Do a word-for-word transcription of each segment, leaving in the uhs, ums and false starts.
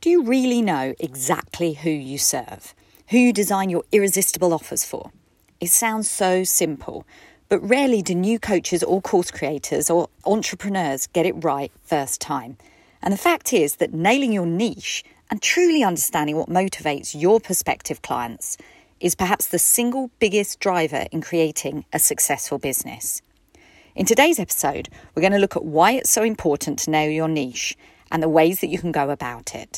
Do you really know exactly who you serve? Who you design your irresistible offers for? It sounds so simple, but rarely do new coaches or course creators or entrepreneurs get it right first time. And the fact is that nailing your niche and truly understanding what motivates your prospective clients is perhaps the single biggest driver in creating a successful business. In today's episode, we're going to look at why it's so important to nail your niche and the ways that you can go about it.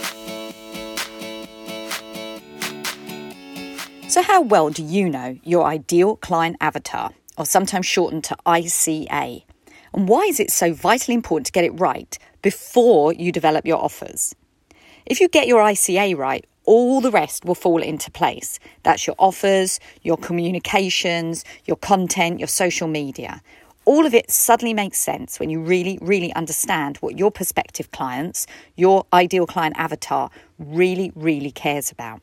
So how well do you know your ideal client avatar, or sometimes shortened to I C A? And why is it so vitally important to get it right before you develop your offers? If you get your I C A right, all the rest will fall into place. That's your offers, your communications, your content, your social media. All of it suddenly makes sense when you really, really understand what your prospective clients, your ideal client avatar, really, really cares about.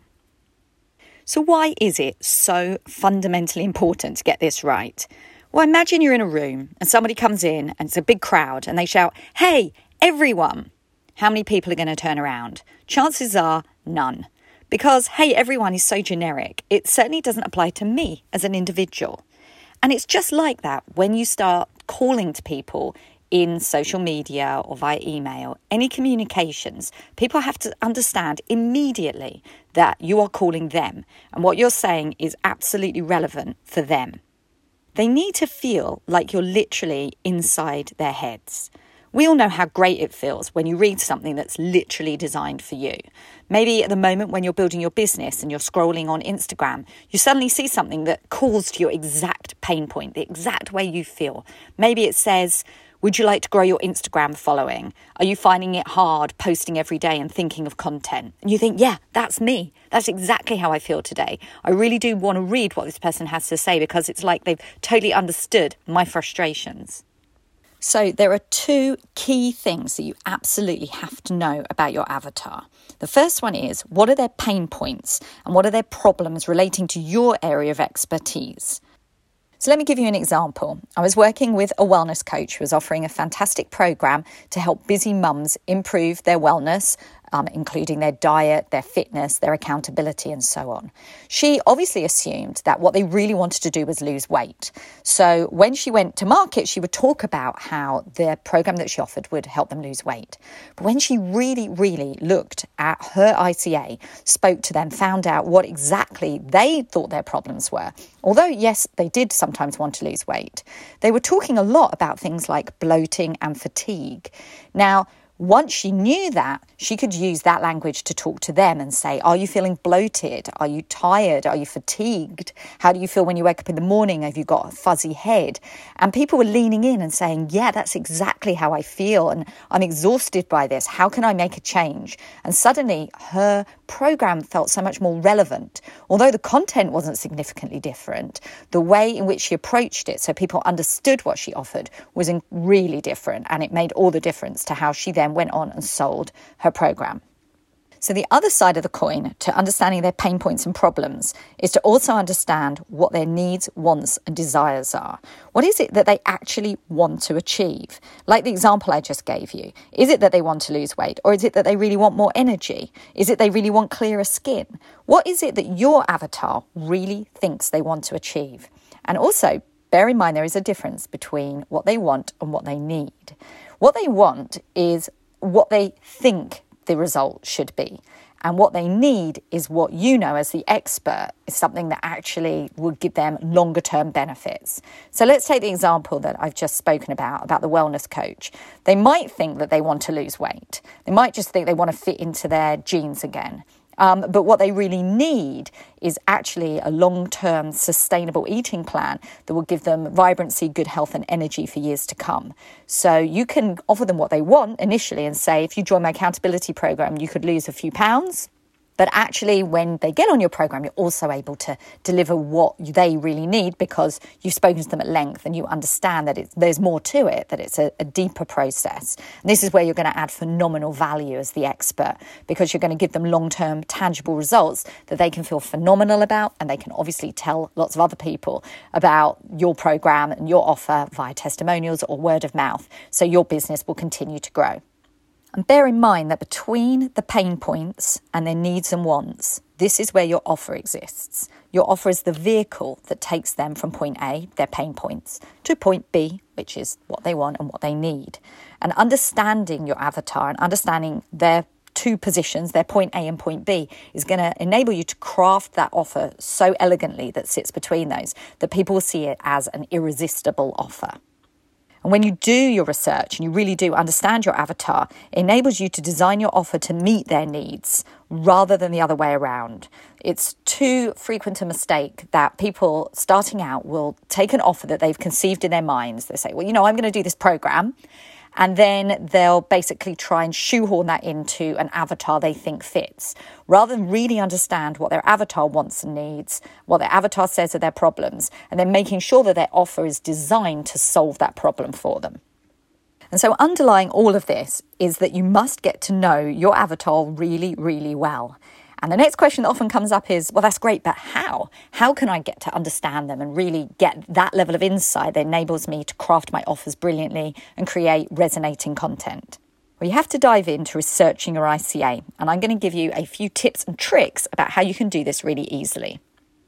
So why is it so fundamentally important to get this right? Well, imagine you're in a room and somebody comes in and it's a big crowd and they shout, "Hey, everyone!" How many people are going to turn around? Chances are none. Because, hey, everyone is so generic, it certainly doesn't apply to me as an individual. And it's just like that when you start calling to people in social media or via email, any communications, people have to understand immediately that you are calling them and what you're saying is absolutely relevant for them. They need to feel like you're literally inside their heads. We all know how great it feels when you read something that's literally designed for you. Maybe at the moment when you're building your business and you're scrolling on Instagram, you suddenly see something that calls to your exact pain point, the exact way you feel. Maybe it says, "Would you like to grow your Instagram following? Are you finding it hard posting every day and thinking of content?" And you think, yeah, that's me. That's exactly how I feel today. I really do want to read what this person has to say because it's like they've totally understood my frustrations. So there are two key things that you absolutely have to know about your avatar. The first one is, what are their pain points and what are their problems relating to your area of expertise? So let me give you an example. I was working with a wellness coach who was offering a fantastic program to help busy mums improve their wellness, um, including their diet, their fitness, their accountability, and so on. She obviously assumed that what they really wanted to do was lose weight. So when she went to market, she would talk about how the program that she offered would help them lose weight. But when she really, really looked at her I C A, spoke to them, found out what exactly they thought their problems were, although, yes, they did sometimes want to lose weight, they were talking a lot about things like bloating and fatigue. Now, once she knew that, she could use that language to talk to them and say, are you feeling bloated? Are you tired? Are you fatigued? How do you feel when you wake up in the morning? Have you got a fuzzy head? And people were leaning in and saying, yeah, that's exactly how I feel. And I'm exhausted by this. How can I make a change? And suddenly her program felt so much more relevant. Although the content wasn't significantly different, the way in which she approached it, so people understood what she offered, was really different. And it made all the difference to how she then went on and sold her program. So the other side of the coin to understanding their pain points and problems is to also understand what their needs, wants and desires are. What is it that they actually want to achieve? Like the example I just gave you. Is it that they want to lose weight, or is it that they really want more energy? Is it they really want clearer skin? What is it that your avatar really thinks they want to achieve? And also, bear in mind there is a difference between what they want and what they need. What they want is what they think the result should be. And what they need is what you know as the expert is something that actually would give them longer term benefits. So let's take the example that I've just spoken about, about the wellness coach. They might think that they want to lose weight. They might just think they want to fit into their jeans again. Um, but what they really need is actually a long-term sustainable eating plan that will give them vibrancy, good health and energy for years to come. So you can offer them what they want initially and say, if you join my accountability program, you could lose a few pounds. But actually, when they get on your program, you're also able to deliver what they really need because you've spoken to them at length and you understand that it's, there's more to it, that it's a, a deeper process. And this is where you're going to add phenomenal value as the expert because you're going to give them long-term tangible results that they can feel phenomenal about, and they can obviously tell lots of other people about your program and your offer via testimonials or word of mouth. So your business will continue to grow. And bear in mind that between the pain points and their needs and wants, this is where your offer exists. Your offer is the vehicle that takes them from point A, their pain points, to point B, which is what they want and what they need. And understanding your avatar and understanding their two positions, their point A and point B, is going to enable you to craft that offer so elegantly that sits between those, that people will see it as an irresistible offer. And when you do your research and you really do understand your avatar, it enables you to design your offer to meet their needs rather than the other way around. It's too frequent a mistake that people starting out will take an offer that they've conceived in their minds. They say, well, you know, I'm going to do this program. And then they'll basically try and shoehorn that into an avatar they think fits, rather than really understand what their avatar wants and needs, what their avatar says are their problems, and then making sure that their offer is designed to solve that problem for them. And so underlying all of this is that you must get to know your avatar really, really well. And the next question that often comes up is, well, that's great, but how? How can I get to understand them and really get that level of insight that enables me to craft my offers brilliantly and create resonating content? Well, you have to dive into researching your I C A, and I'm going to give you a few tips and tricks about how you can do this really easily.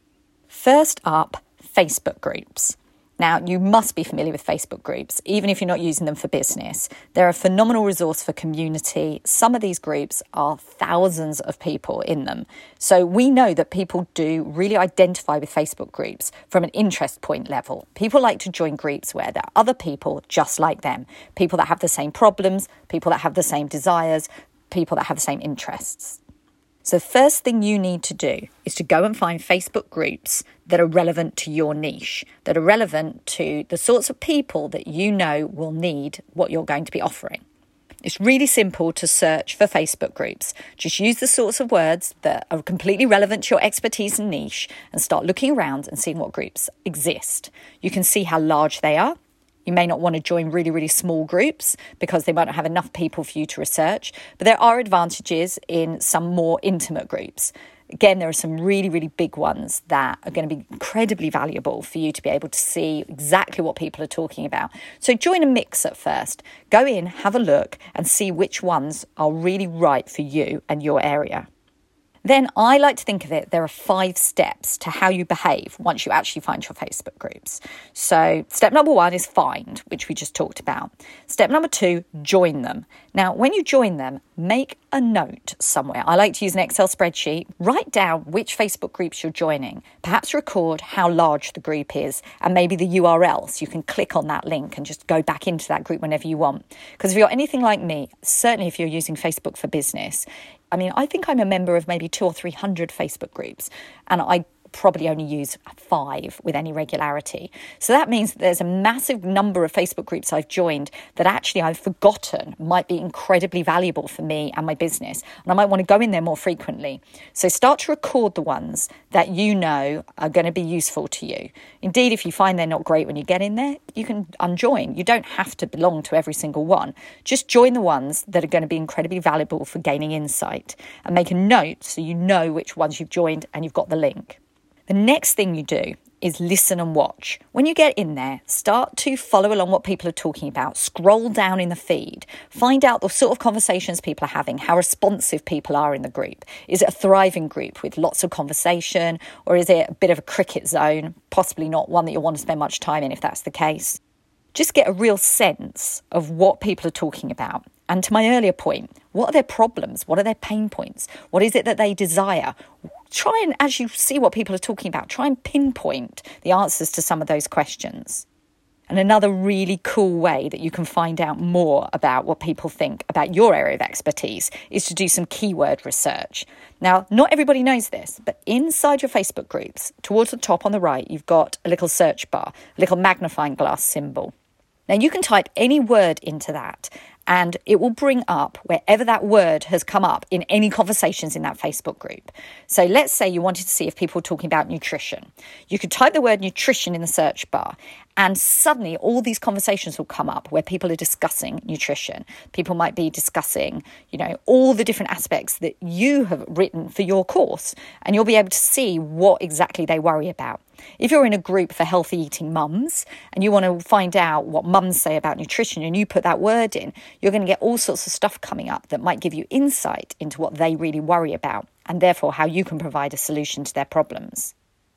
First up, Facebook groups. Now, you must be familiar with Facebook groups, even if you're not using them for business. They're a phenomenal resource for community. Some of these groups are thousands of people in them. So we know that people do really identify with Facebook groups from an interest point level. People like to join groups where there are other people just like them, people that have the same problems, people that have the same desires, people that have the same interests. So the first thing you need to do is to go and find Facebook groups that are relevant to your niche, that are relevant to the sorts of people that you know will need what you're going to be offering. It's really simple to search for Facebook groups. Just use the sorts of words that are completely relevant to your expertise and niche and start looking around and seeing what groups exist. You can see how large they are. You may not want to join really, really small groups because they might not have enough people for you to research, but there are advantages in some more intimate groups. Again, there are some really, really big ones that are going to be incredibly valuable for you to be able to see exactly what people are talking about. So join a mix at first. Go in, have a look, and see which ones are really right for you and your area. Then I like to think of it, there are five steps to how you behave once you actually find your Facebook groups. So step number one is find, which we just talked about. Step number two, join them. Now, when you join them, make a note somewhere. I like to use an Excel spreadsheet. Write down which Facebook groups you're joining. Perhaps record how large the group is and maybe the U R L so you can click on that link and just go back into that group whenever you want. Because if you're anything like me, certainly if you're using Facebook for business, I mean, I think I'm a member of maybe two or three hundred Facebook groups, and I probably only use five with any regularity. So that means that there's a massive number of Facebook groups I've joined that actually I've forgotten might be incredibly valuable for me and my business. And I might want to go in there more frequently. So start to record the ones that you know are going to be useful to you. Indeed, if you find they're not great when you get in there, you can unjoin. You don't have to belong to every single one. Just join the ones that are going to be incredibly valuable for gaining insight, and make a note so you know which ones you've joined and you've got the link. The next thing you do is listen and watch. When you get in there, start to follow along what people are talking about. Scroll down in the feed. Find out the sort of conversations people are having, how responsive people are in the group. Is it a thriving group with lots of conversation, or is it a bit of a cricket zone? Possibly not one that you'll want to spend much time in if that's the case. Just get a real sense of what people are talking about. And to my earlier point, what are their problems? What are their pain points? What is it that they desire? Try and, as you see what people are talking about, try and pinpoint the answers to some of those questions. And another really cool way that you can find out more about what people think about your area of expertise is to do some keyword research. Now, not everybody knows this, but inside your Facebook groups, towards the top on the right, you've got a little search bar, a little magnifying glass symbol. Now, you can type any word into that, and it will bring up wherever that word has come up in any conversations in that Facebook group. So let's say you wanted to see if people were talking about nutrition. You could type the word nutrition in the search bar, and suddenly all these conversations will come up where people are discussing nutrition. People might be discussing, you know, all the different aspects that you have written for your course, and you'll be able to see what exactly they worry about. If you're in a group for healthy eating mums and you want to find out what mums say about nutrition and you put that word in, you're going to get all sorts of stuff coming up that might give you insight into what they really worry about and therefore how you can provide a solution to their problems.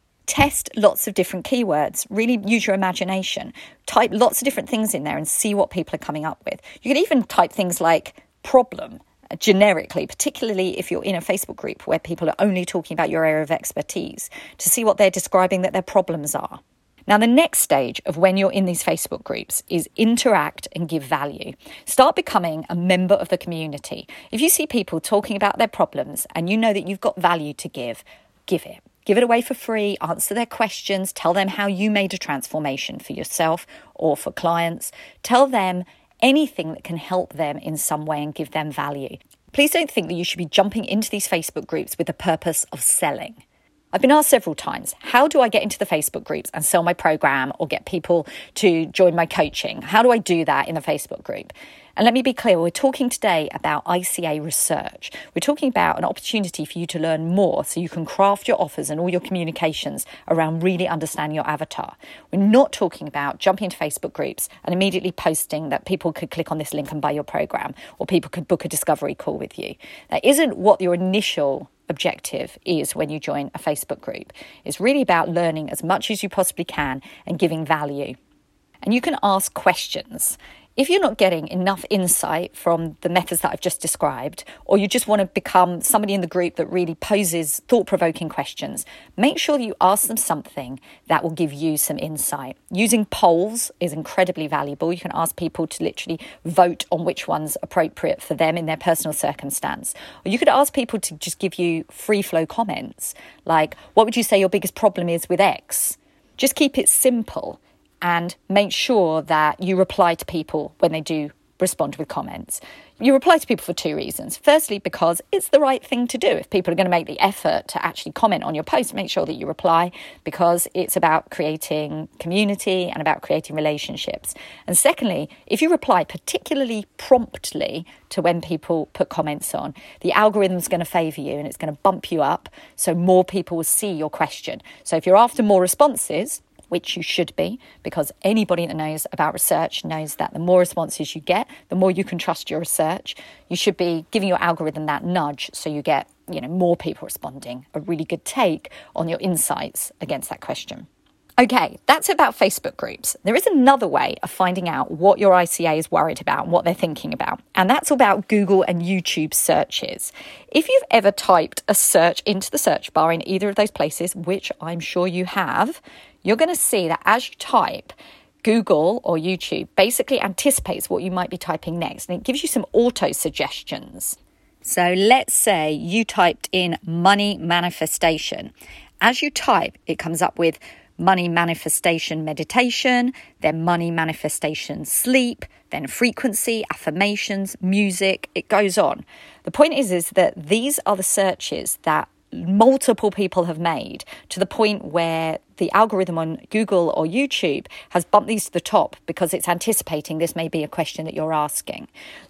Test lots of different keywords. Really use your imagination. Type lots of different things in there and see what people are coming up with. You can even type things like problem generically, particularly if you're in a Facebook group where people are only talking about your area of expertise, to see what they're describing that their problems are. Now, the next stage of when you're in these Facebook groups is interact and give value. Start becoming a member of the community. If you see people talking about their problems and you know that you've got value to give, give it. Give it away for free, answer their questions, tell them how you made a transformation for yourself or for clients. Tell them anything that can help them in some way and give them value. Please don't think that you should be jumping into these Facebook groups with the purpose of selling. I've been asked several times, how do I get into the Facebook groups and sell my program or get people to join my coaching? How do I do that in the Facebook group? And let me be clear, we're talking today about I C A research. We're talking about an opportunity for you to learn more so you can craft your offers and all your communications around really understanding your avatar. We're not talking about jumping into Facebook groups and immediately posting that people could click on this link and buy your program or people could book a discovery call with you. That isn't what your initial objective is when you join a Facebook group. It's really about learning as much as you possibly can and giving value. And you can ask questions. If you're not getting enough insight from the methods that I've just described, or you just want to become somebody in the group that really poses thought-provoking questions, make sure you ask them something that will give you some insight. Using polls is incredibly valuable. You can ask people to literally vote on which one's appropriate for them in their personal circumstance. Or you could ask people to just give you free-flow comments, like, what would you say your biggest problem is with X? Just keep it simple. And make sure that you reply to people when they do respond with comments. You reply to people for two reasons. Firstly, because it's the right thing to do. If people are going to make the effort to actually comment on your post, make sure that you reply, because it's about creating community and about creating relationships. And secondly, if you reply particularly promptly to when people put comments on, the algorithm's going to favour you and it's going to bump you up so more people will see your question. So if you're after more responses, which you should be, because anybody that knows about research knows that the more responses you get, the more you can trust your research. You should be giving your algorithm that nudge so you get, you know, more people responding, a really good take on your insights against that question. Okay, that's about Facebook groups. There is another way of finding out what your I C A is worried about and what they're thinking about, and that's about Google and YouTube searches. If you've ever typed a search into the search bar in either of those places, which I'm sure you have, you're going to see that as you type, Google or YouTube basically anticipates what you might be typing next, and it gives you some auto suggestions. So let's say you typed in money manifestation. As you type, it comes up with money manifestation meditation, then money manifestation sleep, then frequency, affirmations, music, it goes on. The point is, is that these are the searches that multiple people have made to the point where the algorithm on Google or YouTube has bumped these to the top because it's anticipating this may be a question that you're asking.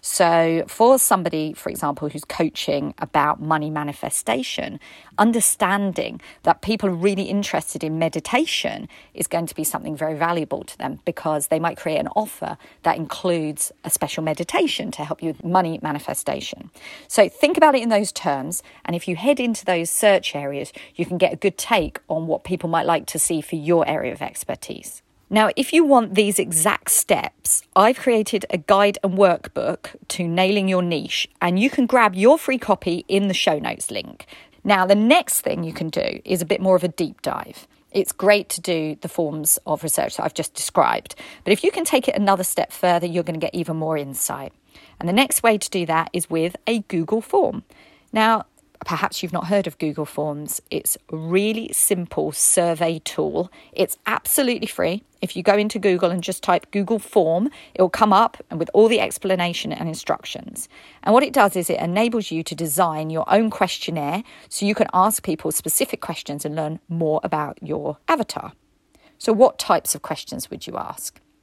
So for somebody, for example, who's coaching about money manifestation, understanding that people are really interested in meditation is going to be something very valuable to them, because they might create an offer that includes a special meditation to help you with money manifestation. So think about it in those terms. And if you head into those search areas, you can get a good take on what people might like to see for your area of expertise. Now, if you want these exact steps, I've created a guide and workbook to nailing your niche, and you can grab your free copy in the show notes link. Now, the next thing you can do is a bit more of a deep dive. It's great to do the forms of research that I've just described, but if you can take it another step further, you're going to get even more insight. And the next way to do that is with a Google form. Now, perhaps you've not heard of Google Forms. It's a really simple survey tool. It's absolutely free. If you go into Google and just type Google Form, it will come up and with all the explanation and instructions. And what it does is it enables you to design your own questionnaire so you can ask people specific questions and learn more about your avatar. So what types of questions would you ask?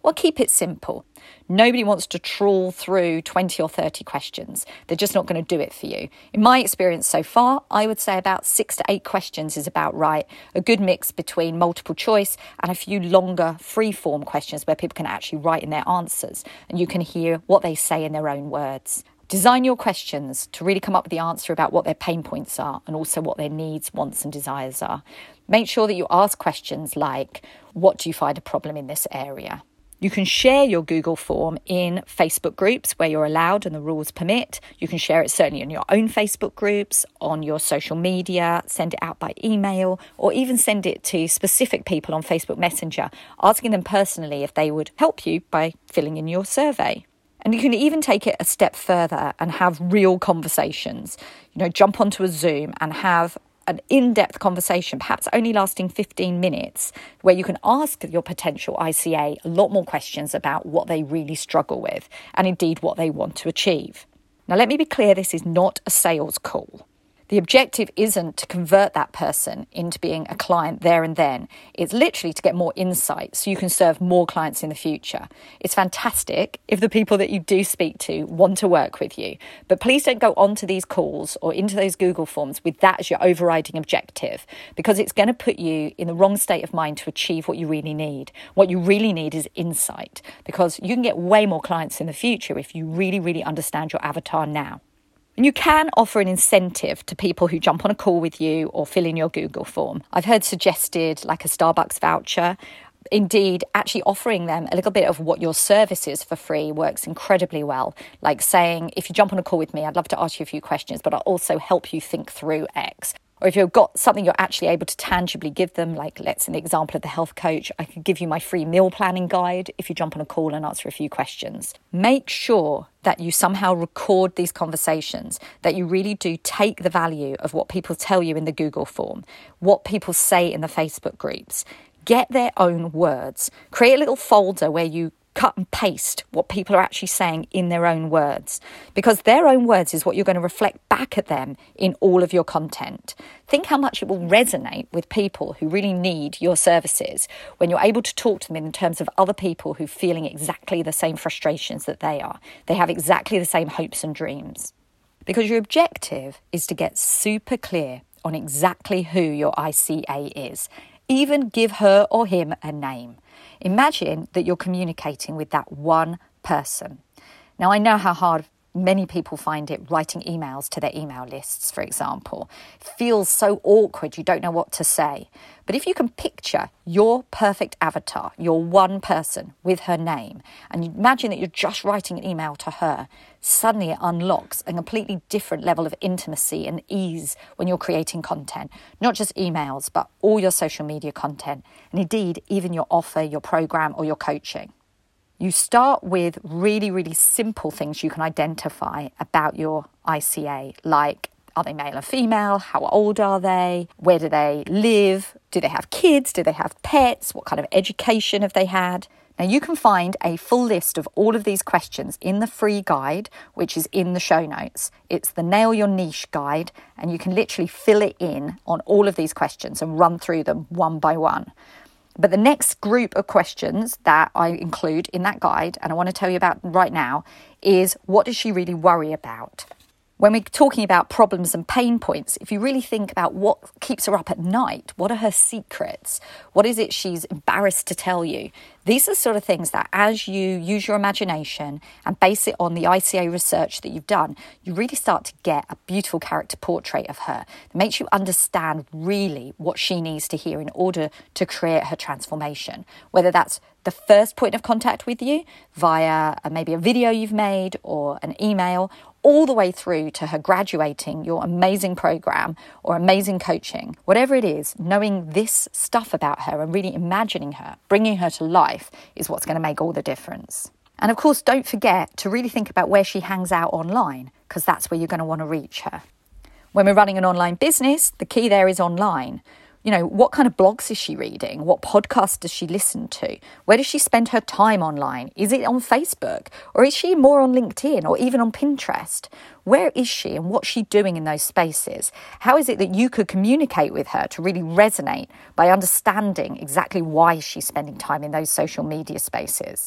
Well, keep it simple. Nobody wants to trawl through twenty or thirty questions. They're just not going to do it for you. In my experience so far, I would say about six to eight questions is about right. A good mix between multiple choice and a few longer free-form questions where people can actually write in their answers and you can hear what they say in their own words. Design your questions to really come up with the answer about what their pain points are and also what their needs, wants and desires are. Make sure that you ask questions like, what do you find a problem in this area? You can share your Google form in Facebook groups where you're allowed and the rules permit. You can share it certainly in your own Facebook groups, on your social media, send it out by email, or even send it to specific people on Facebook Messenger, asking them personally if they would help you by filling in your survey. And you can even take it a step further and have real conversations. You know, jump onto a Zoom and have an in-depth conversation, perhaps only lasting fifteen minutes, where you can ask your potential I C A a lot more questions about what they really struggle with and indeed what they want to achieve. Now, let me be clear, this is not a sales call. The objective isn't to convert that person into being a client there and then. It's literally to get more insight so you can serve more clients in the future. It's fantastic if the people that you do speak to want to work with you, but please don't go onto these calls or into those Google forms with that as your overriding objective, because it's going to put you in the wrong state of mind to achieve what you really need. What you really need is insight, because you can get way more clients in the future if you really, really understand your avatar now. And you can offer an incentive to people who jump on a call with you or fill in your Google form. I've heard suggested like a Starbucks voucher. Indeed, actually offering them a little bit of what your service is for free works incredibly well. Like saying, if you jump on a call with me, I'd love to ask you a few questions, but I'll also help you think through X. Or if you've got something you're actually able to tangibly give them, like let's in the example of the health coach, I could give you my free meal planning guide if you jump on a call and answer a few questions. Make sure that you somehow record these conversations, that you really do take the value of what people tell you in the Google form, what people say in the Facebook groups. Get their own words. Create a little folder where you cut and paste what people are actually saying in their own words, because their own words is what you're going to reflect back at them in all of your content. Think how much it will resonate with people who really need your services when you're able to talk to them in terms of other people who are feeling exactly the same frustrations that they are. They have exactly the same hopes and dreams. Because your objective is to get super clear on exactly who your I C A is. Even give her or him a name. Imagine that you're communicating with that one person. Now, I know how hard many people find it writing emails to their email lists, for example. It feels so awkward, you don't know what to say. But if you can picture your perfect avatar, your one person with her name, and you imagine that you're just writing an email to her, suddenly it unlocks a completely different level of intimacy and ease when you're creating content. Not just emails, but all your social media content, and indeed even your offer, your program, or your coaching. You start with really, really simple things you can identify about your I C A, like are they male or female? How old are they? Where do they live? Do they have kids? Do they have pets? What kind of education have they had? Now, you can find a full list of all of these questions in the free guide, which is in the show notes. It's the Nail Your Niche guide, and you can literally fill it in on all of these questions and run through them one by one. But the next group of questions that I include in that guide, and I want to tell you about right now, is what does she really worry about? When we're talking about problems and pain points, if you really think about what keeps her up at night, what are her secrets? What is it she's embarrassed to tell you? These are the sort of things that as you use your imagination and base it on the I C A research that you've done, you really start to get a beautiful character portrait of her. It makes you understand really what she needs to hear in order to create her transformation, whether that's the first point of contact with you via a, maybe a video you've made or an email, all the way through to her graduating your amazing program or amazing coaching. Whatever it is, knowing this stuff about her and really imagining her, bringing her to life is what's going to make all the difference. And of course, don't forget to really think about where she hangs out online, because that's where you're going to want to reach her. When we're running an online business, the key there is online. You know, what kind of blogs is she reading? What podcasts does she listen to? Where does she spend her time online? Is it on Facebook? Or is she more on LinkedIn or even on Pinterest? Where is she and what's she doing in those spaces? How is it that you could communicate with her to really resonate by understanding exactly why she's spending time in those social media spaces?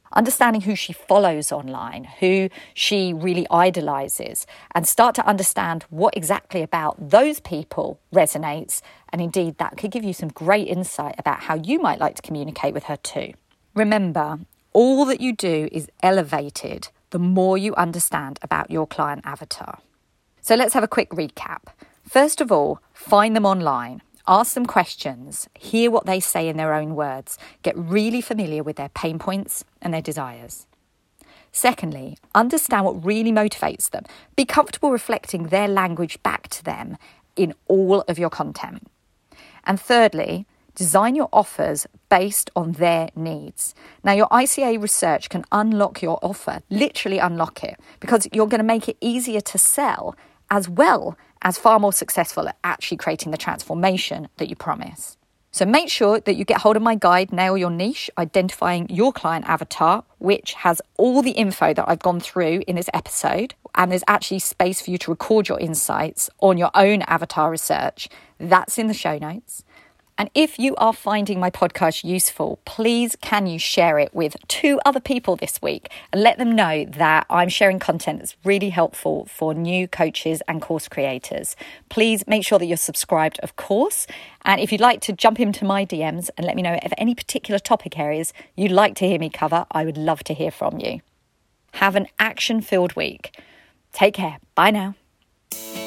understanding who she follows online, who she really idolizes, and start to understand what exactly about those people resonates. And indeed, that could give you some great insight about how you might like to communicate with her too. Remember, all that you do is elevated the more you understand about your client avatar. So let's have a quick recap. First of all, find them online. Ask them questions, hear what they say in their own words, get really familiar with their pain points and their desires. Secondly, understand what really motivates them. Be comfortable reflecting their language back to them in all of your content. And thirdly, design your offers based on their needs. Now, your I C A research can unlock your offer, literally unlock it, because you're going to make it easier to sell as well as far more successful at actually creating the transformation that you promise. So make sure that you get hold of my guide, Nail Your Niche, Identifying Your Client Avatar, which has all the info that I've gone through in this episode. And there's actually space for you to record your insights on your own avatar research. That's in the show notes. And if you are finding my podcast useful, please can you share it with two other people this week and let them know that I'm sharing content that's really helpful for new coaches and course creators. Please make sure that you're subscribed, of course. And if you'd like to jump into my D Ms and let me know of any particular topic areas you'd like to hear me cover, I would love to hear from you. Have an action-filled week. Take care. Bye now.